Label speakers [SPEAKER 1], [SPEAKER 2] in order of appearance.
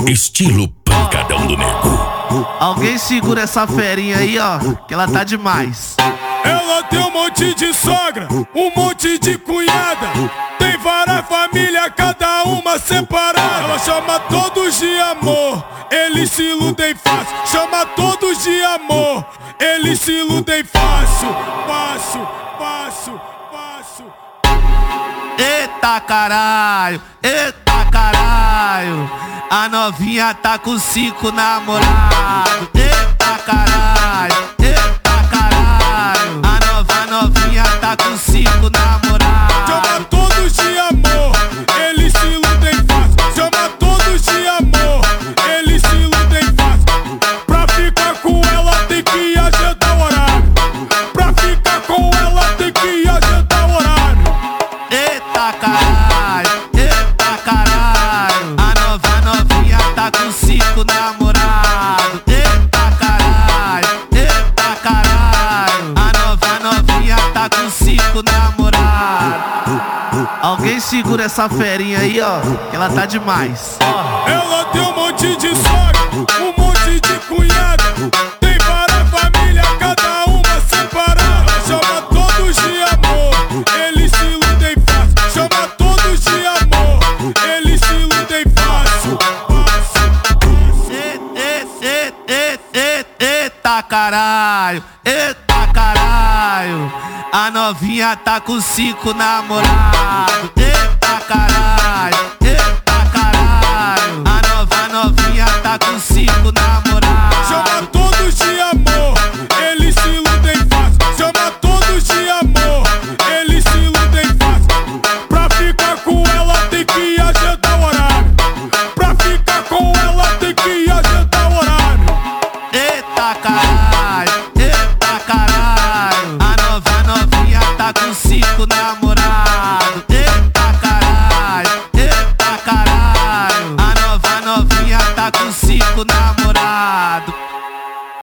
[SPEAKER 1] Estilo pancadão do nego.
[SPEAKER 2] Alguém segura essa ferinha aí, ó, que ela tá demais.
[SPEAKER 3] Ela tem um monte de sogra, um monte de cunhada, tem várias famílias, cada uma separada. Ela chama todos de amor, eles se iludem fácil. Chama todos de amor, eles se iludem fácil. Fácil, fácil, fácil.
[SPEAKER 2] Eita caralho, eita caralho, a novinha tá com 5 namorados. Eita caralho, eita caralho, a novinha tá com 5 namorados.
[SPEAKER 3] Chama todos de amor, eles se iludem fácil. Chama todos de amor, eles se iludem fácil. Pra ficar com ela tem que agendar o horário. Pra ficar com ela tem que agendar o horário.
[SPEAKER 2] Eita caralho, a novinha tá com 5 namorados. Eita caralho, a novinha tá com 5 namorados. Alguém segura essa ferinha aí, ó, que ela tá demais.
[SPEAKER 3] Ela tem um monte de sogra, um monte de cunhada, tem várias famílias, cada uma separada. Ela chama todos de amor, eles se iludem fácil. Chama todos de amor, eles se iludem fácil.
[SPEAKER 2] Eita caralho, a novinha tá com 5 namorados. Eita caralho, a novinha tá com 5 namorados.
[SPEAKER 3] Chama todos de amor, eles se iludem fácil. Chama todos de amor, eles se iludem fácil. Pra ficar com ela tem que agendar o horário. Pra ficar com ela tem que agendar o horário.
[SPEAKER 2] Eita caralho, a novinha tá com 5 namorados.